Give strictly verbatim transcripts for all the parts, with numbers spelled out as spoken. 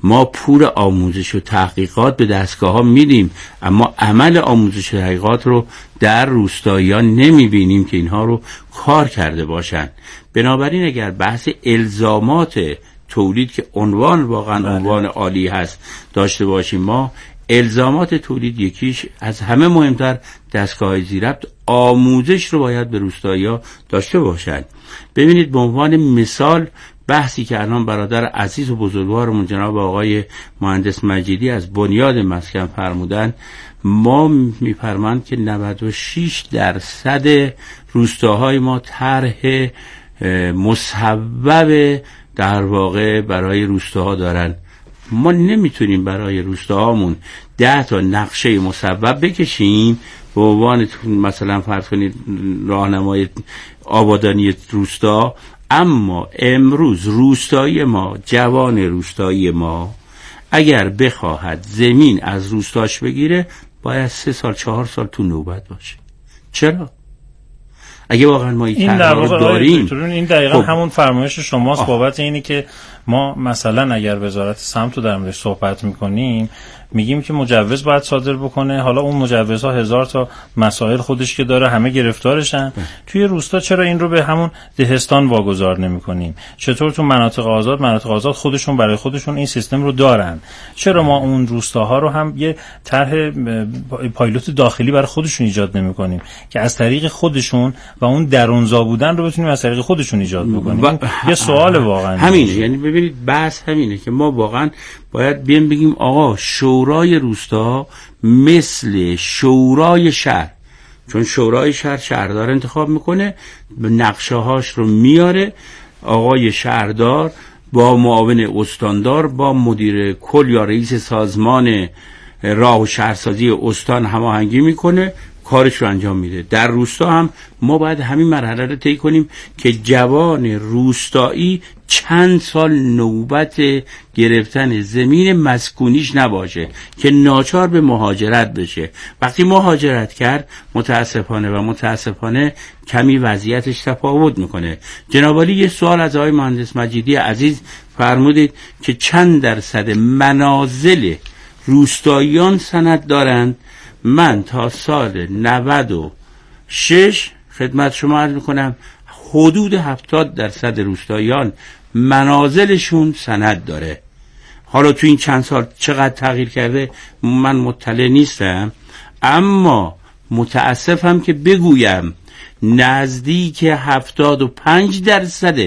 ما پول آموزش و تحقیقات به دستگاه‌ها میدیم، اما عمل آموزش و تحقیقات رو در روستاییان نمیبینیم که اینها رو کار کرده باشن. بنابراین اگر بحث الزامات تولید که عنوان واقعا عنوان عالی هست داشته باشیم، ما الزامات تولید یکیش از همه مهمتر دستگاه زیرربط آموزش رو باید به روستایی‌ها داشته باشند. ببینید به عنوان مثال بحثی که الان برادر عزیز و بزرگوارمون جناب آقای مهندس مجیدی از بنیاد مسکن فرمودن، ما می‌فرمایند که نود و شش درصد روستاهای ما طرح مصوب در واقع برای روستاها دارن. ما نمیتونیم برای روستاهامون ده تا نقشه مصوب بکشیم به عنوان مثلا فرض کنید راهنمای آبادانی روستا، اما امروز روستایی ما، جوان روستایی ما اگر بخواهد زمین از روستاش بگیره باید سه سال چهار سال تو نوبت باشه. چرا؟ اگه واقعا ما این در واقع داریم، این دقیقاً خب همون فرمایش شماست بابت اینی که ما مثلا اگر وزارت سمت رو در موردش صحبت میکنیم میگیم که مجوز باید صادر بکنه، حالا اون مجوزها هزار تا مسائل خودش که داره، همه گرفتارشن. توی روستا چرا این رو به همون دهستان واگذار نمی‌کنیم؟ چطور تو مناطق آزاد مناطق آزاد خودشون برای خودشون این سیستم رو دارن، چرا ما اون روستاها رو هم یه طرح پایلوت داخلی برای خودشون ایجاد نمی‌کنیم که از طریق خودشون و اون درونزا بودن رو بتونیم از طریق خودشون ایجاد بکنیم؟ و... یه سوال واقعا همینه. یعنی ببینید بحث همینه که ما واقعا باید بیان بگیم آقا شورای روستا مثل شورای شهر، چون شورای شهر شهردار انتخاب میکنه، نقشه هاش رو میاره، آقای شهردار با معاون استاندار با مدیر کل یا رئیس سازمان راه و شهرسازی استان هماهنگی میکنه، کارش رو انجام میده. در روستا هم ما باید همین مرحله رو طی کنیم که جوان روستایی چند سال نوبت گرفتن زمین مسکونیش نباشه که ناچار به مهاجرت بشه. وقتی مهاجرت کرد متاسفانه و متاسفانه کمی وضعیتش تفاوت میکنه. جناب عالی یه سوال از آقای مهندس مجیدی عزیز فرمودید که چند درصد منازل روستاییان سند دارند. من تا سال نود و شش خدمت شما عرض میکنم حدود هفتاد درصد روستاییان منازلشون سند داره. حالا تو این چند سال چقدر تغییر کرده من مطلع نیستم، اما متاسفم که بگویم نزدیک هفتاد و پنج درصد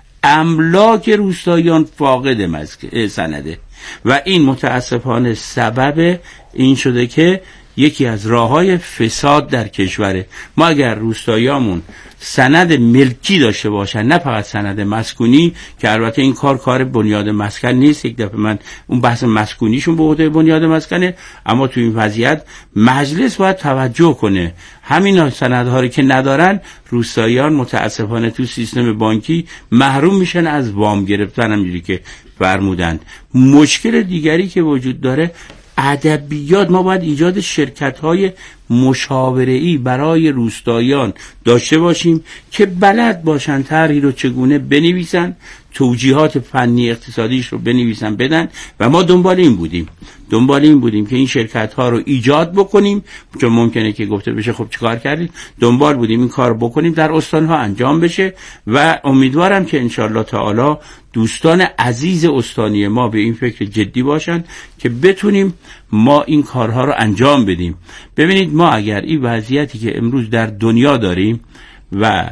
املاک روستاییان فاقد سنده و این متاسفانه سبب این شده که یکی از راه‌های فساد در کشوره. ما اگر روستاییامون سند ملکی داشته باشن، نه فقط سند مسکونی که البته این کار کار بنیاد مسکن نیست، یک دفعه من اون بحث مسکونیشون به عهده بنیاد مسکنه، اما تو این وضعیت مجلس باید توجه کنه. همین سندها رو که ندارن روستاییان متاسفانه تو سیستم بانکی محروم میشن از وام گرفتن، همونجوری که فرمودند. مشکل دیگری که وجود داره ادبیات، ما باید ایجاد شرکت‌های مشاوره‌ای برای روستاییان داشته باشیم که بلد باشن طرحی رو چگونه بنویسن، توجیهات فنی اقتصادیش رو بنویسن بدن و ما دنبال این بودیم دنبال این بودیم که این شرکت‌ها رو ایجاد بکنیم، چون ممکنه که گفته بشه خب چیکار کردید، دنبال بودیم این کار بکنیم در استان‌ها انجام بشه و امیدوارم که انشالله تعالی دوستان عزیز استانی ما به این فکر جدی باشن که بتونیم ما این کارها رو انجام بدیم. ببینید ما اگر این وضعیتی که امروز در دنیا داریم و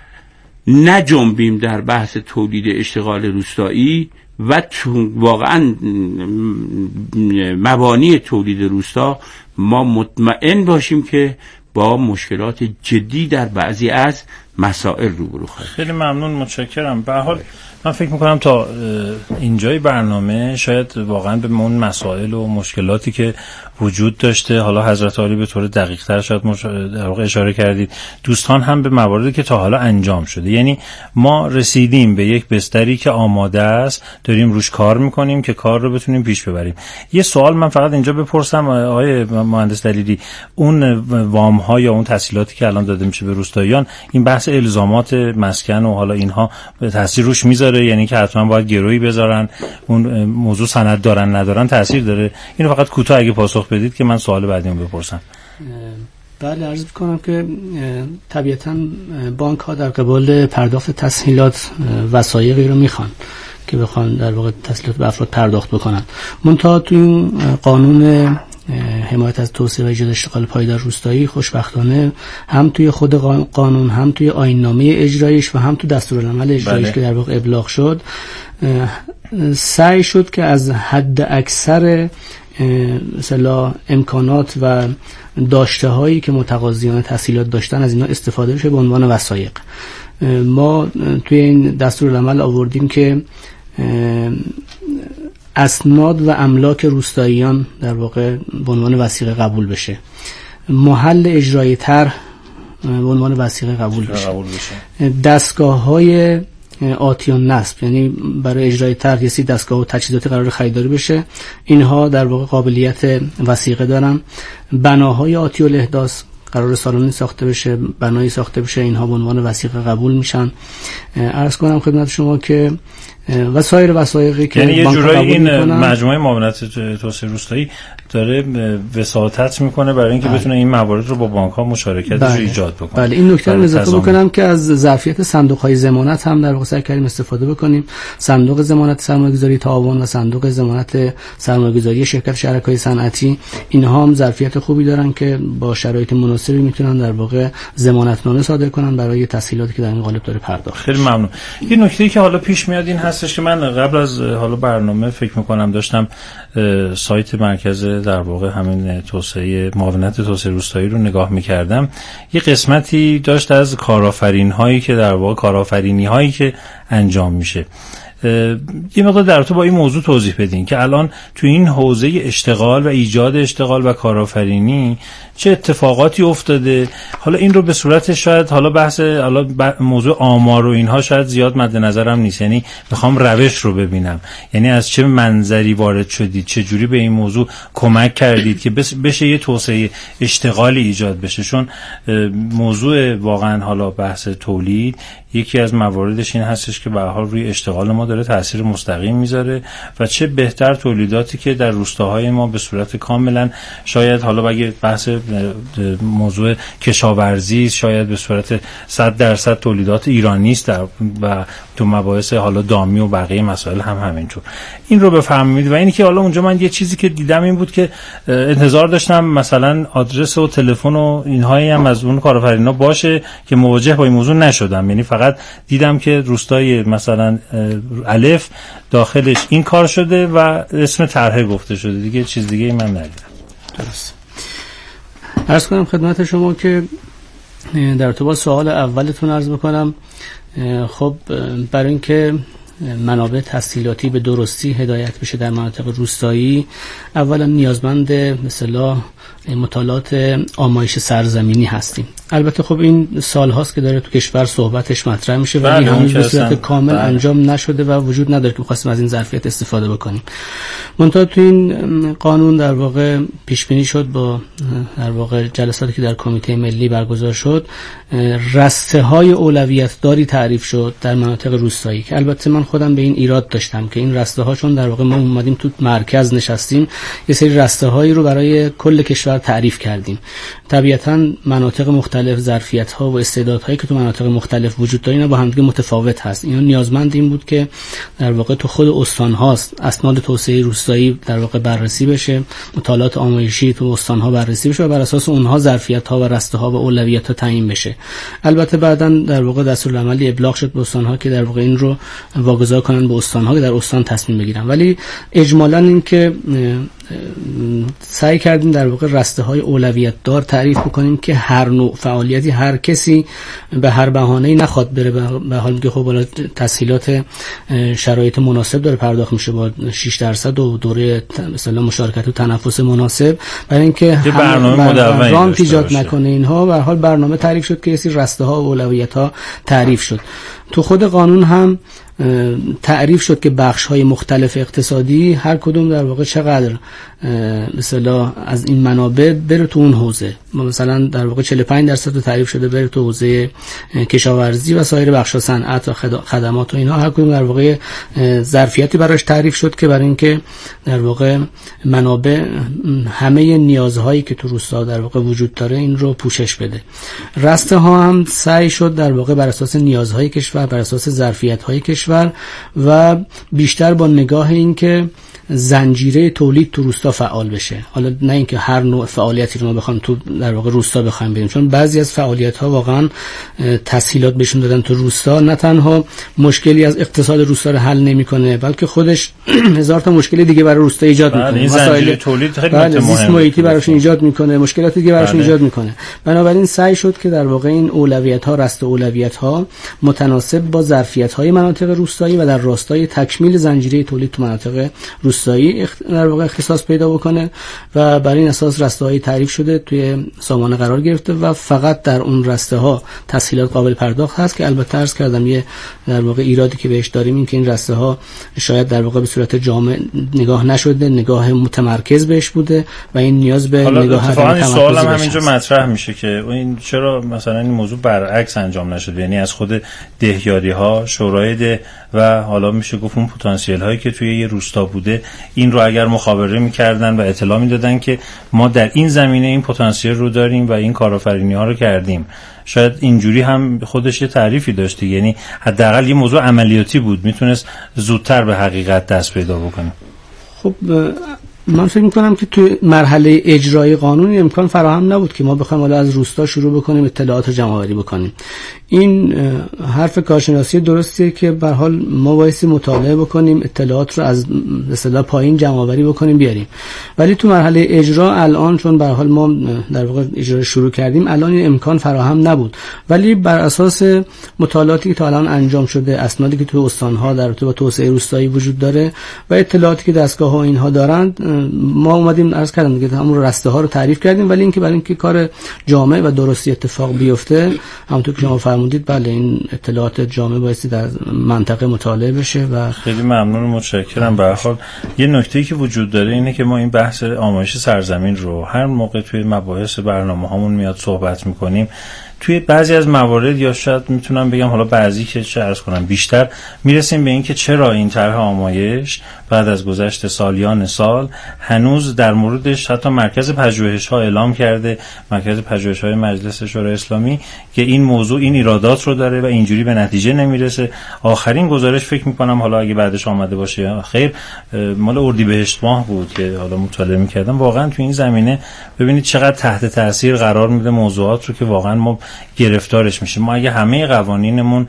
نجنبیم در بحث تولید اشتغال روستایی و واقعا مبانی تولید روستا، ما مطمئن باشیم که با مشکلات جدی در بعضی از مسائل روبرو خواهیم. خیلی ممنون، متشکرم. به هر حال من فکر میکنم تا اینجای برنامه شاید واقعا به اون مسائل و مشکلاتی که وجود داشته، حالا حضرت عالی به طور دقیق تر شاید مش... در واقع اشاره کردید، دوستان هم به مواردی که تا حالا انجام شده، یعنی ما رسیدیم به یک بستری که آماده است، داریم روش کار میکنیم که کار رو بتونیم پیش ببریم. یه سوال من فقط اینجا بپرسم آقای مهندس دلیری، اون وام ها یا اون تسهیلاتی که الان داده میشه به روستاییان، این بحث الزامات مسکن و حالا اینها تاثیر روش میذاره داره؟ یعنی که حتما باید گرویی بذارن، اون موضوع سند دارن ندارن تاثیر داره؟ اینو فقط کوتاه اگه پاسخ بدید که من سوال بعدیمو بپرسم. بله، عرض می‌کنم که طبیعتاً بانک ها در قبال پرداخت تسهیلات وثایقی رو میخوان که بخوان در واقع تسهیلات به افراد پرداخت بکنن. منتها تو این قانون حمایت از توسعه و ایجاد اشتغال پایدار روستایی خوشبختانه هم توی خود قانون، هم توی آیین‌نامه اجرایش و هم تو دستورالعمل اجرایش که در واقع ابلاغ شد، سعی شد که از حد اکثر مثلا امکانات و داشته هایی که متقاضیان تسهیلات داشتن از اینا استفاده بشه به عنوان وثایق. ما توی این دستورالعمل آوردیم که اسناد و املاک روستاییان در واقع به عنوان وثیقه قبول بشه، محل اجرای طرح به عنوان وثیقه قبول بشه، دستگاه های آتی و نصب، یعنی برای اجرای طرح یه دستگاه و تجهیزات قرار خریداری بشه، اینها در واقع قابلیت وثیقه دارن. بناهای آتی و الاحداث، قرار سالنی ساخته بشه، بنایی ساخته بشه، اینها به عنوان وثیقه قبول میشن. عرض کنم خدمت شما که و سایر وثایقی که یعنی یه جورایی این مجموعه معاونت توسعه روستایی داره وساطت میکنه برای اینکه بتونه این موارد رو با بانک ها مشارکتش رو ایجاد بکنه. بله، این نکته رو اضافه بکنم که از ظرفیت صندوق های ضمانت هم در واقع سعی کردیم استفاده بکنیم. صندوق ضمانت سرمایه‌گذاری تعاون و صندوق ضمانت سرمایه‌گذاری شرکت شرکای صنعتی، اینها هم ظرفیت خوبی دارن که با شرایط مناسبی میتونن در واقع ضمانتنامه صادر کنن برای تسهیلاتی که در این قالب داره پرداخت. خیلی ممنون. یه نکته‌ای که حالا پیش میاد این هستش که من قبل از حالا برنامه فکر میکنم داشتم سایت مرکز در واقع همین توسعه معاونت توسعه روستایی رو نگاه میکردم. یه قسمتی داشت از کارآفرین هایی که در واقع کارآفرینی هایی که انجام میشه. یه مقدار در تو با این موضوع توضیح بدین که الان تو این حوزه اشتغال و ایجاد اشتغال و کارآفرینی چه اتفاقاتی افتاده. حالا این رو به صورت شاید حالا بحث حالا موضوع آمار و اینها شاید زیاد مد نظرم نیست، یعنی میخوام روش رو ببینم، یعنی از چه منظری وارد شدید، چه جوری به این موضوع کمک کردید که بشه یه توسعه اشتغالی ایجاد بشه. چون موضوع واقعا حالا بحث تولید یکی از مواردش این هستش که به هر حال روی اشتغال ما داره تاثیر مستقیم میذاره و چه بهتر تولیداتی که در روستاهای ما به صورت کاملا شاید حالا اگه بحث موضوع کشاورزی شاید به صورت صد درصد تولیدات ایرانی است و تو مباحث حالا دامی و بقیه مسائل هم همینجور. این رو بفهمید. و اینی که حالا اونجا من یه چیزی که دیدم این بود که انتظار داشتم مثلا آدرس و تلفن و اینهایی هم از اون کارآفرینا باشه که مواجه با این موضوع نشدم، یعنی فقط دیدم که روستای مثلا الف داخلش این کار شده و اسم طرح گفته شده، دیگه چیز دیگه ای من ندیدم. درست. عرض کنم خدمت شما که در ارتباط سوال اولتون عرض بکنم، خب برای اینکه منابع تسهیلاتی به درستی هدایت بشه در مناطق روستایی، اولا نیازمند مثلا مطالعات آمایش سرزمینی هستیم. البته خب این سال هاست که داره تو کشور صحبتش مطرح میشه ولی هنوز به صورت کامل بله. انجام نشده و وجود نداره که بخواستیم از این ظرفیت استفاده بکنیم. منتها تو این قانون در واقع پیش بینی شد با در واقع جلساتی که در کمیته ملی برگزار شد، رسته های اولویت داری تعریف شد در مناطق روستایی که البته من خودم به این ایراد داشتم که این رسته هاشون در واقع ما اومدیم تو مرکز نشستیم یه سری رسته هایی رو برای کل کشور تعریف کردیم. طبیعتاً مناطق مختلف ظرفیت‌ها و استعدادهایی که تو مناطق مختلف وجود داره اینا با هم دیگه متفاوت هست. اینا نیازمند این بود که در واقع تو خود استان‌هاست اسناد توسعه روستایی در واقع بررسی بشه، مطالعات آمایشی تو استان‌ها بررسی بشه و بر اساس اونها ظرفیت‌ها و رسته‌ها و اولویت‌ها تعیین بشه. البته بعداً در واقع دستورالعملی ابلاغ شد به استان‌ها که در واقع این رو واگذار کنن به استان‌ها که در استان تصمیم بگیرن، ولی اجمالاً این که سعی کردیم در واقع رسته‌های اولویت دار تعریف بکنیم که هر نوع فعالیتی هر کسی به هر بهانه‌ای نخواد بره، به حال که خب بالا تسهیلات شرایط مناسب داره پرداخت میشه با شش درصد و دوره مثلا مشارکت و تنفس مناسب، برای اینکه برنامه مدونی رانت ایجاد نکنه اینها. به حال برنامه تعریف شد که یه سری رسته‌ها و اولویت‌ها تعریف شد. تو خود قانون هم تعریف شد که بخش‌های مختلف اقتصادی هر کدوم در واقع چقدر مثلا از این منابع بره تو اون حوزه. مثلا در واقع چهل و پنج درصد تعریف شده بره تو حوزه کشاورزی و سایر بخش‌ها صنعت و خدمات و اینا. هر کدوم در واقع ظرفیتی براش تعریف شد که برای اینکه در واقع منابع همه نیازهایی که تو روستا در واقع وجود داره این رو پوشش بده. رسته ها هم سعی شد در واقع بر اساس نیازهای کشور، بر اساس ظرفیت‌های کشور و بیشتر با نگاه این که زنجیره تولید تو روستا فعال بشه. حالا نه اینکه هر نوع فعالیتی رو ما بخوام تو در واقع روستا بخوایم بریم، چون بعضی از فعالیت‌ها واقعا تسهیلات بهشون دادن تو روستا نه تنها مشکلی از اقتصاد روستا رو حل نمی‌کنه بلکه خودش هزار تا مشکل دیگه برای روستا ایجاد می‌کنه. مسائل تولید خیلی مهمه، محیطی براشون ایجاد می‌کنه، مشکلات دیگه براشون ایجاد می‌کنه. بنابراین سعی شد که در واقع این اولویت‌ها، رست اولویت‌ها متناسب با ظرفیت‌های مناطق روستایی و در راستای تکمیل زنجیره تولید تو مناطق روستایی در واقع اختصاص پیدا بکنه و بر این اساس رسته‌های تعریف شده توی سامانه قرار گرفته و فقط در اون رسته‌ها تسهیلات قابل پرداخت هست که البته عرض کردم یه در واقع ایرادی که بهش داریم این که این رسته‌ها شاید در واقع به صورت جامع نگاه نشده، نگاه متمرکز بهش بوده و این نیاز به نگاه متمرکز سوال هم همینجا مطرح میشه که این چرا مثلا این موضوع برعکس انجام نشد، یعنی از خود دهیاری‌ها، شورای ده و حالا میشه گفت اون پتانسیل هایی که توی یه روستا بوده این رو اگر مخابره میکردن و اطلاع میدادن که ما در این زمینه این پتانسیل رو داریم و این کارآفرینی ها رو کردیم، شاید اینجوری هم خودش یه تعریفی داشته، یعنی حداقل یه موضوع عملیاتی بود، میتونست زودتر به حقیقت دست پیدا بکنه. خب من فکر میکنم که توی مرحله اجرای قانون امکان فراهم نبود که ما بخوایم حالا از روستا شروع بکنیم اطلاعات رو جمع آوری بکنیم. این حرف کارشناسی درستیه که به هر حال ما بایستی مطالعه بکنیم، اطلاعات رو از اصطلاح پایین جمع آوری بکنیم بیاریم. ولی تو مرحله اجرا الان چون به هر حال ما در واقع اجرا شروع کردیم الان این امکان فراهم نبود، ولی بر اساس مطالعاتی که تا الان انجام شده، اسنادی که تو استان‌ها در رابطه با توسعه روستایی وجود داره و اطلاعاتی که دستگاه‌ها اینها دارند، ما اومدیم عرض کردم دیگه همون رسته ها رو تعریف کردیم. ولی اینکه برای اینکه کار جامع و درستی اتفاق بیفته همونطور که شما فرمودید بله این اطلاعات جامع بایستی در منطقه مطالعه بشه. و خیلی ممنون و متشکرم. به هر حال یه نکته‌ای که وجود داره اینه که ما این بحث آمایش سرزمین رو هر موقع توی مباحث برنامه‌هامون میاد صحبت می‌کنیم، توی بعضی از موارد یا شاید میتونم بگم حالا بعضی که چه عرض کنم بیشتر میرسیم به این که چرا این طرح آمایش بعد از گذشت سالیان سال هنوز در موردش حتی مرکز پژوهش‌ها اعلام کرده، مرکز پژوهش‌های مجلس شورای اسلامی، که این موضوع این ایرادات رو داره و اینجوری به نتیجه نمیرسه. آخرین گزارش فکر میکنم حالا اگه بعدش آمده باشه خیر مال اردیبهشت ماه بود که حالا مطالعه میکردم، واقعا تو این زمینه ببینید چقدر تحت تاثیر قرار میده موضوعات رو که واقعا ما گرفتارش میشیم. ما اگه همه قوانینمون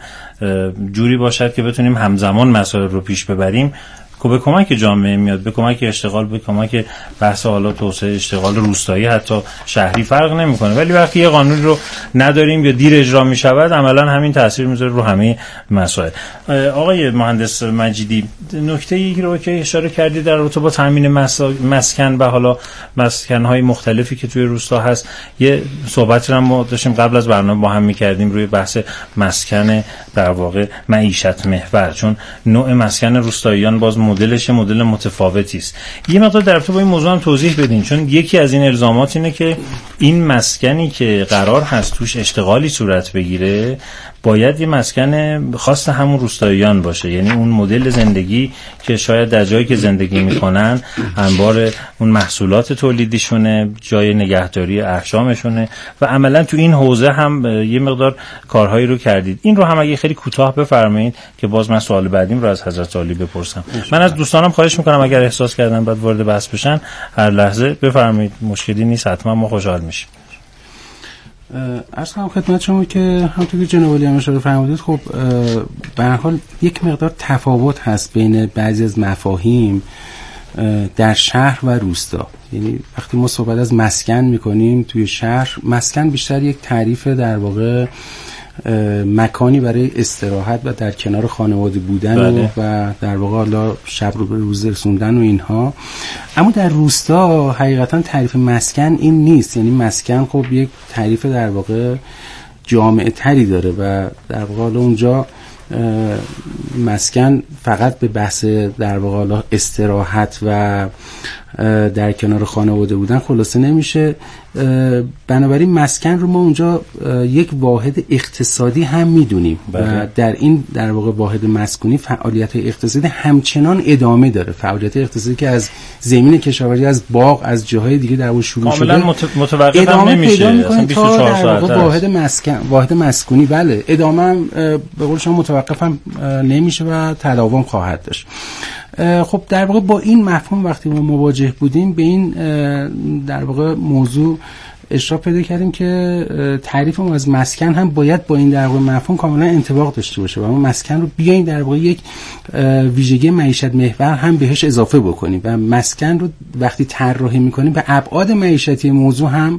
جوری باشد که بتونیم همزمان مسائل رو پیش ببریم، به کمک جامعه میاد، به کمک اشتغال، به کمک بحث حالا توسعه اشتغال روستایی حتی شهری فرق نمیکنه. ولی وقتی یه قانون رو نداریم یا دیر اجرا میشود عملا همین تاثیر میذاره رو همه مسائل. آقای مهندس مجیدی، نکته‌ای رو که اشاره کردید در رابطه با تامین مسکن و حالا مسکن‌های مختلفی که توی روستا هست، یه صحبتی رو ما داشتیم قبل از برنامه با هم می‌کردیم روی بحث مسکن در واقع معیشت محور، چون نوع مسکن روستاییان باز مدلش مدل متفاوتی است. یه مقدار در رابطه با این موضوع هم توضیح بدین، چون یکی از این الزامات اینه که این مسکنی که قرار هست توش اشتغالی صورت بگیره باید یه مسکن خاص همون روستاییان باشه، یعنی اون مدل زندگی که شاید در جایی که زندگی میکنن انبار اون محصولات تولیدیشونه، جای نگهداری احشامشونه و عملا تو این حوزه هم یه مقدار کارهایی رو کردید. این رو هم اگه خیلی کوتاه بفرمایید که باز من سوال بعدیم رو از حضرت عالی بپرسم. من از دوستانم خواهش میکنم اگر احساس کردن بعد وارد بحث بشن هر لحظه بفرمایید، مشکلی نیست، حتما ما خوشحال میشیم. عرض کنم خدمت شما که همونطور که جناب عالی هم اشاره فرمودید، خب به هر حال یک مقدار تفاوت هست بین بعضی از مفاهیم در شهر و روستا. یعنی وقتی ما صحبت از مسکن میکنیم توی شهر، مسکن بیشتر یک تعریف در واقع مکانی برای استراحت و در کنار خانواده بودن و, و در واقع حالا شب رو به روز رسوندن و اینها. اما در روستا حقیقتا تعریف مسکن این نیست. یعنی مسکن خب یک تعریف در واقع جامع تری داره و در واقع اونجا مسکن فقط به بحث در واقع استراحت و در کنار خانواده بودن خلاصه نمیشه. بنابراین مسکن رو ما اونجا یک واحد اقتصادی هم میدونیم و در این در واقع واحد مسکونی فعالیت اقتصادی همچنان ادامه داره. فعالیت اقتصادی که از زمین کشاورزی، از باغ، از جاهای دیگه در واقع شروع شده کاملا متوقف هم نمیشه، اصلا بیست و چهار ساعت واحد مسکن واحد مسکونی بله ادامه هم به قول شما متوقف هم نمیشه و تداوم خواهد داشت. خب در واقع با این مفهوم وقتی ما مواجه بودیم به این در واقع موضوع اشاره پیدا کردیم که تعریف ما از مسکن هم باید با این در واقع مفهوم کاملا انطباق داشته باشه و ما مسکن رو بیاین در واقع یک ویژگی معیشت محور هم بهش اضافه بکنیم و مسکن رو وقتی طراحی می‌کنیم به ابعاد معیشتی موضوع هم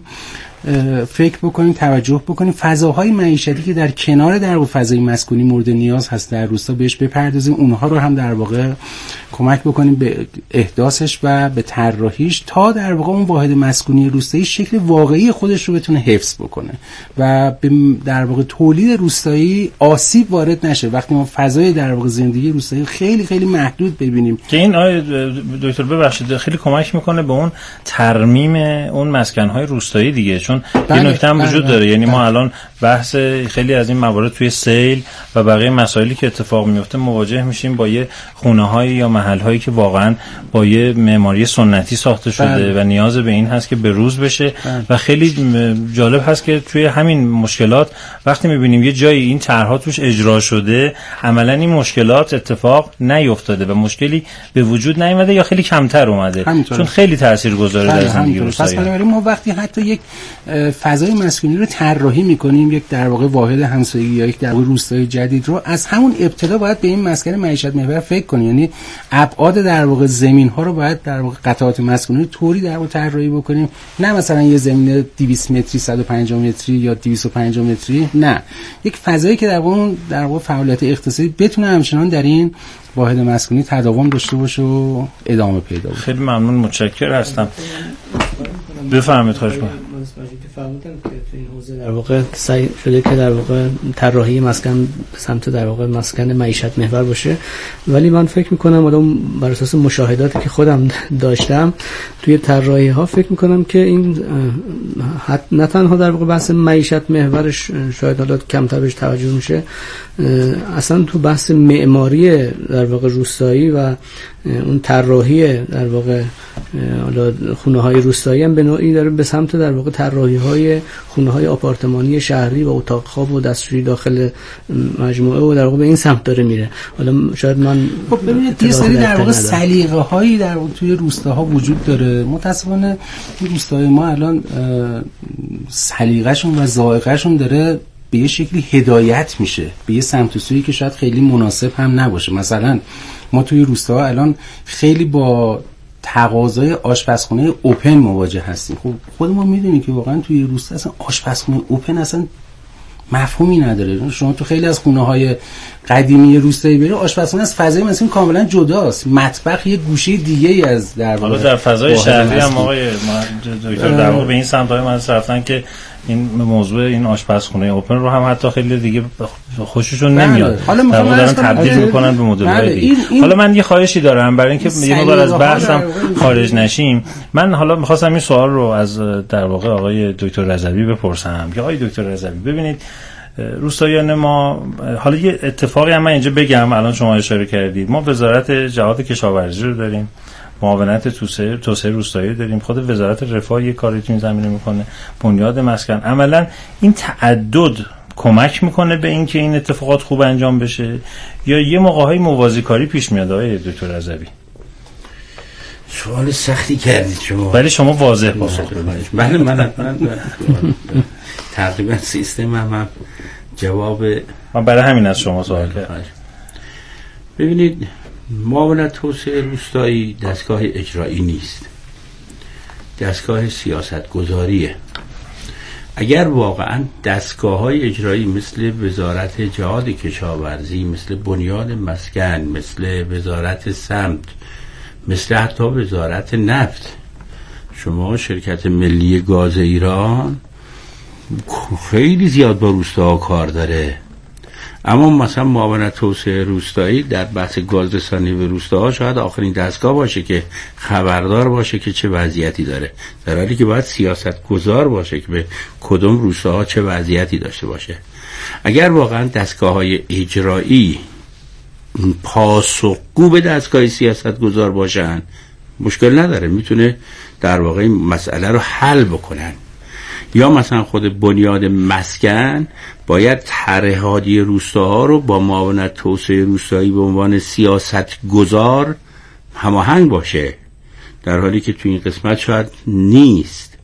فکر بکنیم، توجه بکنیم، فضاهای معیشتی که در کنار در واقع فضای مسکونی مورد نیاز هست در روستا بهش بپردازیم، اونها رو هم در واقع کمک بکنیم به احداثش و به طراحیش تا در واقع اون واحد مسکونی روستایی شکل واقعی خودش رو بتونه حفظ بکنه و در واقع تولید روستایی آسیب وارد نشه. وقتی ما فضای در واقع زندگی روستایی خیلی خیلی محدود ببینیم که این آقای دکتر ببخشید خیلی کمک میکنه به اون ترمیم اون مسکن‌های روستایی دیگه، چون بله، این نکته هم وجود بله، داره بله. یعنی ما الان بحث خیلی از این موارد توی سیل و بقیه مسائلی که اتفاق میفته مواجه میشیم با یه خونه‌های یا محل‌هایی که واقعا با یه معماری سنتی ساخته شده بله. و نیاز به این هست که به روز بشه بله. و خیلی جالب هست که توی همین مشکلات وقتی می‌بینیم یه جایی این طرح‌ها توش اجرا شده عملاً این مشکلات اتفاق نیفتاده و مشکلی به وجود نیامده یا خیلی کمتر اومده همینطوره. چون خیلی تاثیرگذاره در زندگی روستایی. پس بنابراین ما وقتی حتی یک فضای مسکونی رو طراحی می‌کنیم، یک در واقع واحد همسایگی یا یک در واقع روستای جدید رو از همون ابتدا باید به این مسکن معیشت محور فکر کنیم، یعنی ابعاد در واقع زمین‌ها رو باید در واقع قطعات مسکونی طوری در واقع طراحی بکنیم، نه مثلا یه زمین دویست متری صد و پنجاه متری یا دویست و پنجاه متری، نه یک فضایی که در واقع در واقع فعالیت اقتصادی بتونه همچنان در این واحد مسکونی تداوم داشته باشه و ادامه پیدا کنه. خیلی ممنون، متشکرم هستم. بفرمایید. خواهش می‌کنم. که فرمودن که تو این حوزه در واقع سعی شده که در واقع طراحی مسکن به سمت در واقع مسکن معیشت محور باشه، ولی من فکر می‌کنم الان بر اساس مشاهداتی که خودم داشتم توی طراحی ها فکر می‌کنم که این نه تنها در واقع بحث معیشت محورش شاید حالا کمتر بهش توجه میشه، اصلا تو بحث معماری در واقع روستایی و اون طراحی در واقع حالا خونه‌های روستایی هم به نوعی داره به سمت در واقع طراحی‌های خونه‌های آپارتمانی شهری و اتاق خواب و دستشویی داخل مجموعه و در واقع به این سمت داره میره. حالا شاید من خب ببینید یه سری در واقع سلیقه‌هایی در واقع توی روستاها وجود داره. متأسفانه روستاهای ما الان سلیقه‌شون و ذائقه‌شون داره به یه شکلی هدایت میشه به یه سمت و سویی که شاید خیلی مناسب هم نباشه. مثلا ما توی روستاها الان خیلی با تقاضای آشپزخونه اوپن مواجه هستیم. خب خود ما میدونیم که واقعا توی روستا اصلا آشپزخونه اوپن اصلا مفهومی نداره. شما تو خیلی از خونه‌های قدیمی روستایی برید آشپزخونه از فضای مسکن کاملا جداست، مطبخ یه گوشه دیگه‌ای از در واقع در فضای شهری هم آقای دکتر در واقع به این سمت‌های من رفتن که این موضوع این آشپزخونه اوپن رو هم حتی خیلی دیگه خوششون نمیاد. حالا در واقع دارن مثلا تبدیل میکنن به مدل‌های دیگه. حالا من یه خواهشی دارم برای اینکه یه مقدار از بحثم خارج نشیم. من حالا می‌خواستم این سوال رو از در واقع آقای دکتر رضوی بپرسم که آقای دکتر رضوی ببینید روستاییان ما، حالا یه اتفاقی هم من اینجا بگم الان شما اشاره کردید، ما وزارت جهاد کشاورزی رو داریم، معاونت توسعه توسعه روستایی داریم، خود وزارت رفاه یه کاری تو این زمینه میکنه، بنیاد مسکن. عملا این تعدد کمک میکنه به این که این اتفاقات خوب انجام بشه یا یه موقع‌های موازی کاری پیش میاد؟ آقای دکتر رضوی سوال سختی کردید شما، ولی شما واضح پاسخ بدید. بله من تقریبا سیستم هم جواب من برای همین از شما سوال کردم. ببینید معاونت توسعه روستایی دستگاه اجرایی نیست، دستگاه سیاست گذاریه. اگر واقعا دستگاه‌های اجرایی مثل وزارت جهاد کشاورزی، مثل بنیاد مسکن، مثل وزارت سمت، مثل حتی وزارت نفت، شما شرکت ملی گاز ایران خیلی زیاد با روستاها کار داره. اما مثلا معاونت توسعه روستایی در بحث گازرسانی به روستاها شاید آخرین دستگاه باشه که خبردار باشه که چه وضعیتی داره، در حالی که باید سیاست گذار باشه که به کدوم روستاها چه وضعیتی داشته باشه. اگر واقعا دستگاه‌های اجرایی پاسخگو به دستگاه سیاست گذار باشن مشکل نداره، میتونه در واقع این مسئله رو حل بکنن. یا مثلا خود بنیاد مسکن باید طرح هادی روستاها رو با معاونت توسعه روستایی به عنوان سیاست گذار هماهنگ باشه، در حالی که تو این قسمت شاید نیست.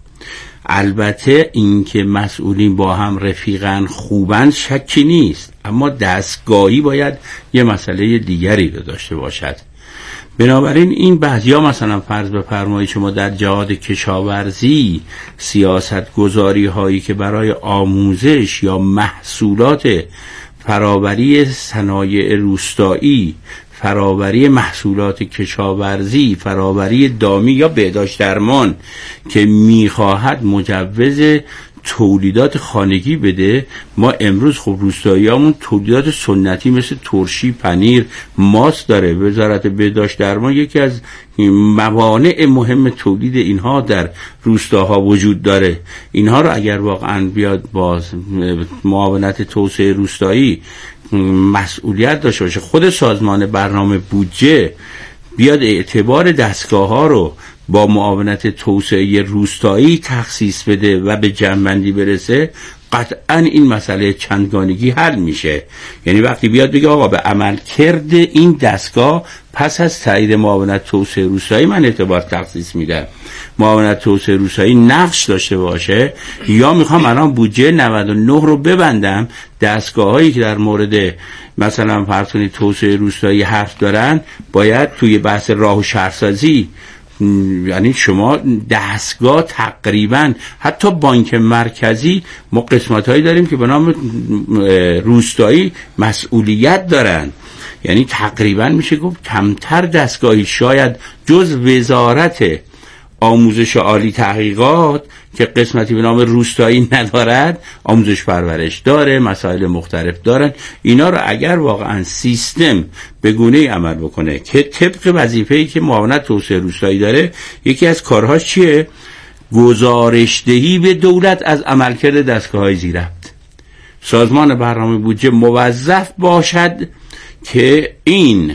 البته اینکه مسئولین با هم رفیقن خوبن شکی نیست، اما دستگاهی باید یه مسئله دیگری رو داشته باشد. بنابراین این بعضیا مثلا فرض بفرمایید شما در جهاد کشاورزی سیاست گذاری هایی که برای آموزش یا محصولات فرآوری صنایع روستایی، فرآوری محصولات کشاورزی، فرآوری دامی یا بهداشت درمان که میخواهد مجوز تولیدات خانگی بده، ما امروز خب روستاییامون تولیدات سنتی مثل ترشی، پنیر، ماست داره. وزارت بهداشت درمان یکی از موانع مهم تولید اینها در روستاها وجود داره. اینها رو اگر واقعا بیاد باز معاونت توسعه روستایی مسئولیت داشته باشه، خود سازمان برنامه بودجه بیاد اعتبار دستگاه ها رو با معاونت توسعه روستایی تخصیص بده و به جمع‌بندی برسه، قطعا این مسئله چندگانگی حل میشه. یعنی وقتی بیاد بگه آقا به عمل کرده این دستگاه پس از تایید معاونت توسعه روستایی من اعتبار تخصیص میدم، معاونت توسعه روستایی نقش داشته باشه، یا میخوام الان بودجه نود و نه رو ببندم، دستگاه هایی که در مورد مثلا فرض کنید توسعه روستایی حرف دارن باید توی بحث راه و شهرسازی، یعنی شما دستگاه تقریبا حتی بانک مرکزی ما قسمت هایی داریم که به نام روستایی مسئولیت دارن، یعنی تقریبا میشه گفت کمتر دستگاهی شاید جز وزارت آموزش عالی تحقیقات که قسمتی به نام روستایی ندارد، آموزش پرورش داره، مسائل مختلف دارن. اینا رو اگر واقعا سیستم به گونه‌ای عمل بکنه که طبق وظیفه‌ای که معاونت توسعه روستایی داره، یکی از کارهاش چیه؟ گزارش‌دهی به دولت از عملکرد دستگاه‌های زیرربط. سازمان برنامه بودجه موظف باشد که این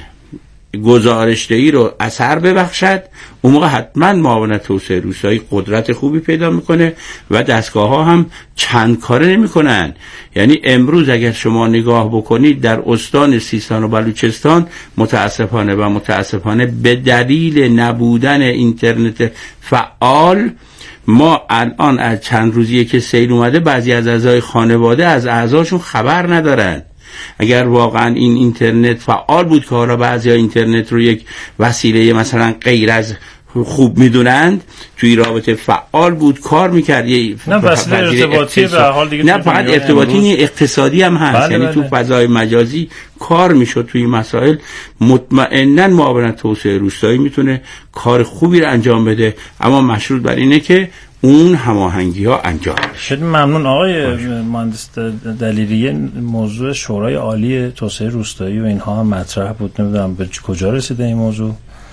گزارشدهی رو اثر ببخشد، اون موقع حتما معاونت توسعه روستایی قدرت خوبی پیدا میکنه و دستگاه ها هم چند کاره نمی کنن. یعنی امروز اگر شما نگاه بکنید در استان سیستان و بلوچستان متاسفانه و متاسفانه به دلیل نبودن اینترنت فعال، ما الان از چند روزیه که سیل اومده بعضی از اعضای خانواده از اعضاشون خبر ندارن. اگر واقعا این اینترنت فعال بود که حالا بعضی ها اینترنت رو یک وسیله مثلا غیر از خوب میدونند، توی رابطه فعال بود کار میکرد، نه وسیله ارتباطی به حال دیگه، نه فقط ارتباطی، اقتصادی هم هست. بله یعنی بله. تو فضای مجازی کار میشد توی مسائل. مطمئنا معاونت توسعه روستایی میتونه کار خوبی رو انجام بده، اما مشروط بر اینه که اون هماهنگی ها انجام بشه. خیلی ممنون آقای مهندس دلیری. موضوع شورای عالی توسعه روستایی و اینها هم مطرح بود، نمیدونم به کجا رسیده این موضوع؟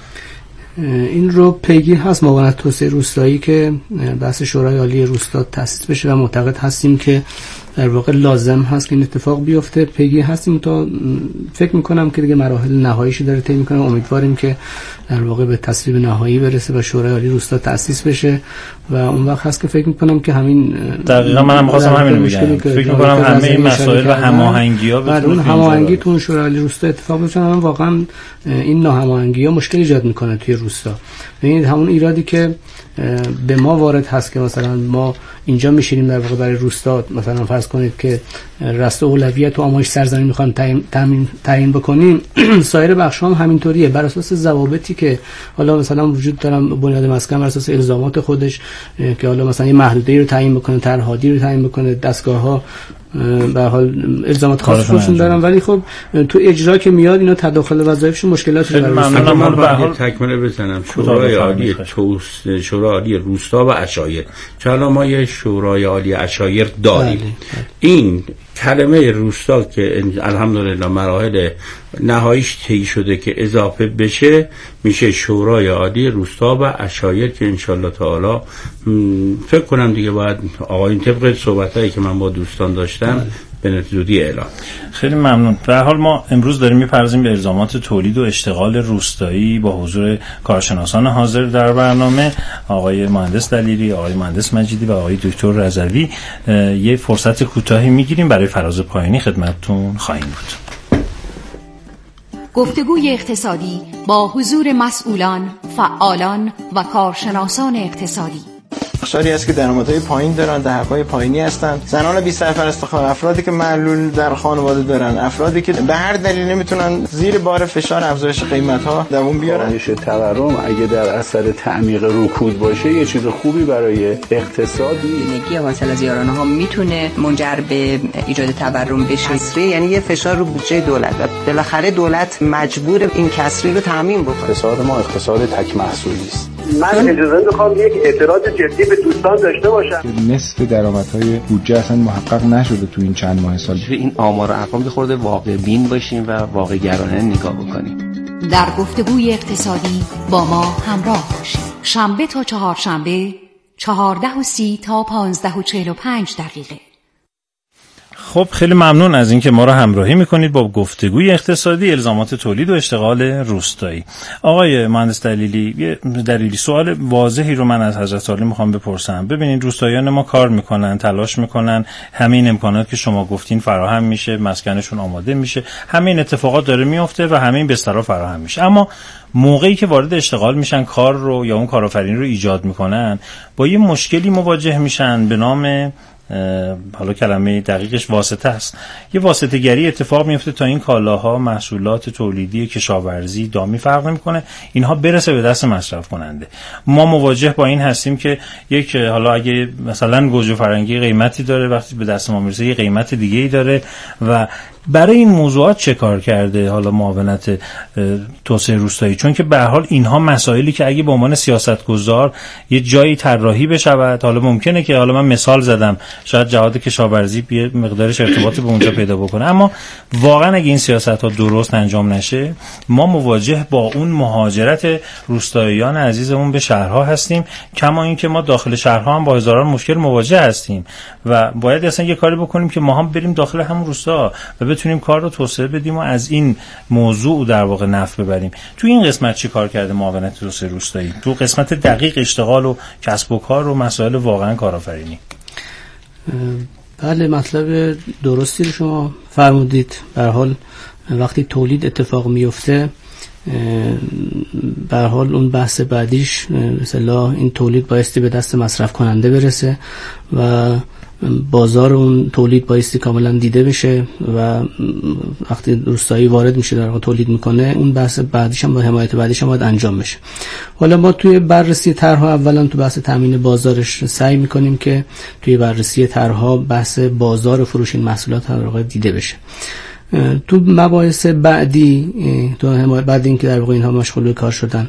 این رو پیگیر هست معاونت توسعه روستایی که بحث شورای عالی روستا تأسیس بشه و معتقد هستیم که در واقع لازم هست که این اتفاق بیفته. پیگیر هستیم تا فکر میکنم که دیگه مراحل نهاییشو داره طی میکنه. امیدواریم که در واقع به تصویب نهایی برسه و شورای عالی روستا تأسیس بشه و اون وقت هست که فکر میکنم که همین دقیقاً منم خواستم همین بگم، فکر میکنم همه این مسائل و هماهنگی‌ها بتونه اون هماهنگی تو شورای عالی روستا اتفاق بیفته. من واقعا این ناهماهنگی‌ها مشکل ایجاد میکنه توی روستا. ببینید همون ایرادی که به ما وارد هست که مثلا ما اینجا میشینیم در واقع برای روستا مثلا فرض کنید که رست اولویت و آمایش سرزمین میخوایم تعیین تعیین بکنیم، سایر بخش‌ها هم همینطوریه. بر اساس ضوابطی که حالا مثلا وجود دارن، بنیاد مسکن بر اساس الزامات خودش که حالا مثلا یه محدوده‌ای رو تعیین بکنه، طرح هادی رو تعیین بکنه، دستگاه‌ها به حال الزامات خاص خودشون دارن، ولی خب تو اجرا که میاد اینا تداخل وظایفشون مشکلاتی داره. من من به حال تکمله بزنم. شورای عالی توست، شورای عالی روستا و عشایر، چون ما یه شورای عالی عشایر داریم. بله. این کلمه روستا که الحمدلله مراحل نهاییش طی شده که اضافه بشه میشه شورای عالی روستا و عشایر که انشالله تعالی فکر کنم دیگه باید آقایون طبق صحبتایی که من با دوستان داشتم به زودی اعلام. خیلی ممنون. به هر حال ما امروز داریم میپردازیم به الزامات تولید و اشتغال روستایی با حضور کارشناسان حاضر در برنامه، آقای مهندس دلیری، آقای مهندس مجیدی و آقای دکتر رضوی. یه فرصت کوتاهی میگیریم برای فراز پایانی خدمتتون خواهیم بود. گفتگوی اقتصادی با حضور مسئولان، فعالان و کارشناسان اقتصادی. بخشاری است که درآمدهای پایین دارن، دهک‌های پایینی هستند، زنان بی سرپرست خانه، افرادی که معلول در خانواده دارن، افرادی که به هر دلیل نمیتونن زیر بار فشار افزایش قیمت‌ها دوام بیارن. کاهش تورم اگه در اثر تعمیق رکود باشه یه چیز خوبی برای اقتصادی. نگی حاصل از یارانه‌ها میتونه منجر به ایجاد تورم بشه. کسری یعنی یه فشار رو بودجه دولت و بالاخره دولت مجبور این کسری رو تامین بکنه. اقتصاد ما اقتصاد تک محصولی است. من اجازه میخوام یک اعتراض جدی به دوستان داشته باشم. نصف درآمدهای بودجه اصلا محقق نشده تو این چند ماه سال. این آمار و ارقام خورده واقع بین باشیم و واقع گرانه نگاه بکنیم. در گفتگوی اقتصادی با ما همراه باشید. شنبه تا چهارشنبه چهارده و سی تا پانزده و چهل و پنج دقیقه. خب خیلی ممنون از اینکه ما را همراهی میکنید با گفتگوی اقتصادی الزامات تولید و اشتغال روستایی. آقای مهندس دلیلی، یه دلیلی سوال واضحی رو من از حضرت عالی میخوام بپرسم. ببینید روستاییان ما کار میکنن، تلاش میکنن، همین امکانات که شما گفتین فراهم میشه، مسکنشون آماده میشه، همین اتفاقات داره میفته و همین بسترها فراهم میشه. اما موقعی که وارد اشتغال میشن، کار رو یا اون کارآفرینی رو ایجاد میکنن، با یه مشکلی مواجه میشن به نام حالا کلمه دقیقش واسطه است. یه واسطه گری اتفاق میفته تا این کالاها، محصولات تولیدی، کشاورزی، دامی فرق نمیکنه، اینها برسه به دست مصرف کننده. ما مواجه با این هستیم که یک حالا اگه مثلا گوجه فرنگی قیمتی داره، وقتی به دست ما میرسه یه قیمت دیگه‌ای داره. و برای این موضوعات چه کار کرده حالا معاونت توسعه روستایی؟ چون که به هر حال اینها مسائلی که اگه به عنوان سیاستگزار یه جایی طراحی بشود، حالا ممکنه که حالا من مثال زدم شاید جهاد کشاورزی یه مقدارش ارتباطی به اونجا پیدا بکنه، اما واقعا اگه این سیاست‌ها درست انجام نشه ما مواجه با اون مهاجرت روستاییان عزیزمون به شهرها هستیم، کما اینکه ما داخل شهرها هم با هزاران مشکل مواجه هستیم و باید اصلا یه کاری بکنیم که ما هم بریم داخل همون روستا و بتونیم کار رو توسعه بدیم و از این موضوع در واقع نفع ببریم. تو این قسمت چی کار کرده معاونت توسعه روستایی؟ تو قسمت دقیق اشتغال و کسب و کار و مسائل واقعا کارآفرینی. بله، مطلب درستی رو شما فرمودید. به هر حال وقتی تولید اتفاق میفته، به هر حال اون بحث بعدیش مثلا این تولید بایستی به دست مصرف کننده برسه و بازار اون تولید بایستی کاملا دیده بشه و وقتی روستایی وارد میشه در تولید میکنه، اون بحث بعدیش هم با حمایت بعدیش هم باید انجام بشه. حالا ما توی بررسی طرح‌ها اولا تو بحث تامین بازارش سعی میکنیم که توی بررسی طرح‌ها بحث بازار فروش این محصولات در واقع دیده بشه. تو مباحث بعدی، تو بعد اینکه در واقع اینها مشغول به کار شدن،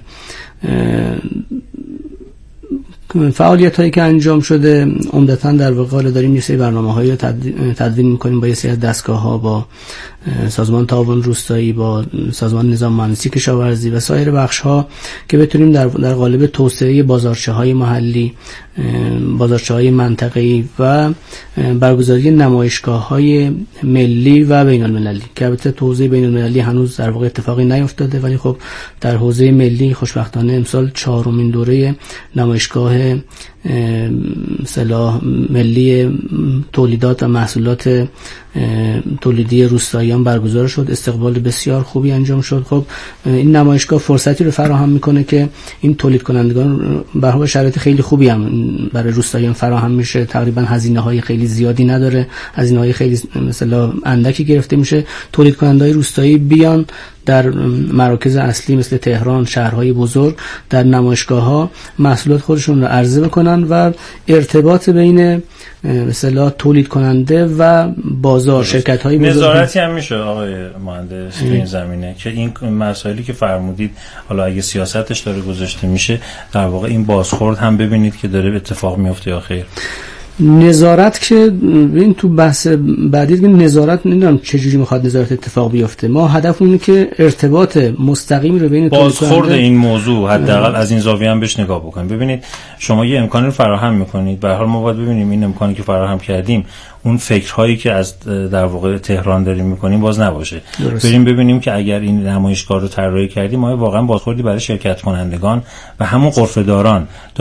فعالیت هایی که انجام شده عمدتاً در واقع داریم یه سری برنامه‌هایی رو تدوین می‌کنیم با یه سری دستگاه‌ها، با سازمان تعاون روستایی، با سازمان نظام مهندسی کشاورزی و سایر بخش‌ها که بتونیم در در قالب توسعه بازارچه‌های محلی، بازارچه‌های منطقه‌ای و برگزاری نمایشگاه‌های ملی و بین‌المللی که البته تو حوزه بین‌المللی هنوز در واقع اتفاقی نیفتاده، ولی خب در حوزه ملی خوشبختانه امسال چهارمین دوره نمایشگاه مثلا ملی تولیدات و محصولات تولیدی روستاییان برگزار شد. استقبال بسیار خوبی انجام شد. خب این نمایشگاه فرصتی رو فراهم میکنه که این تولید کنندگان به هر شرایط خیلی خوبی هم برای روستاییان فراهم میشه. تقریبا هزینه های خیلی زیادی نداره، هزینه های خیلی مثلا اندکی گرفته میشه. تولید کنندگان روستایی بیان در مراکز اصلی مثل تهران، شهرهای بزرگ، در نمایشگاه‌ها محصولات خودشون رو عرضه بکنن بکنن و ارتباط بین مثلا تولید کننده و بازار، شرکت های بزرگ. نظارتی هم میشه آقای مهندس تو این زمینه که این مسائلی که فرمودید حالا اگه سیاستش داره گذاشته میشه در واقع این بازخورد هم ببینید که داره اتفاق میفته یا خیر. نظارت که این تو بحث بعدی دیگه نظارت نمیدونم چه جوری میخواد نظارت اتفاق بیفته. ما هدف اینه که ارتباط مستقیم رو بین بازخورد این موضوع حداقل از این زاویه هم بهش نگاه بکنید. ببینید شما یه امکانی رو فراهم میکنید، به هر حال ما باید ببینیم این امکانی که فراهم کردیم اون فکرهایی که از در واقع تهران داریم میکنیم باز نباشه. درست. بریم ببینیم که اگر این نمایشگاه رو طراحی کردیم ما واقعا بازخوردی برای شرکت کنندگان و همون غرفه‌داران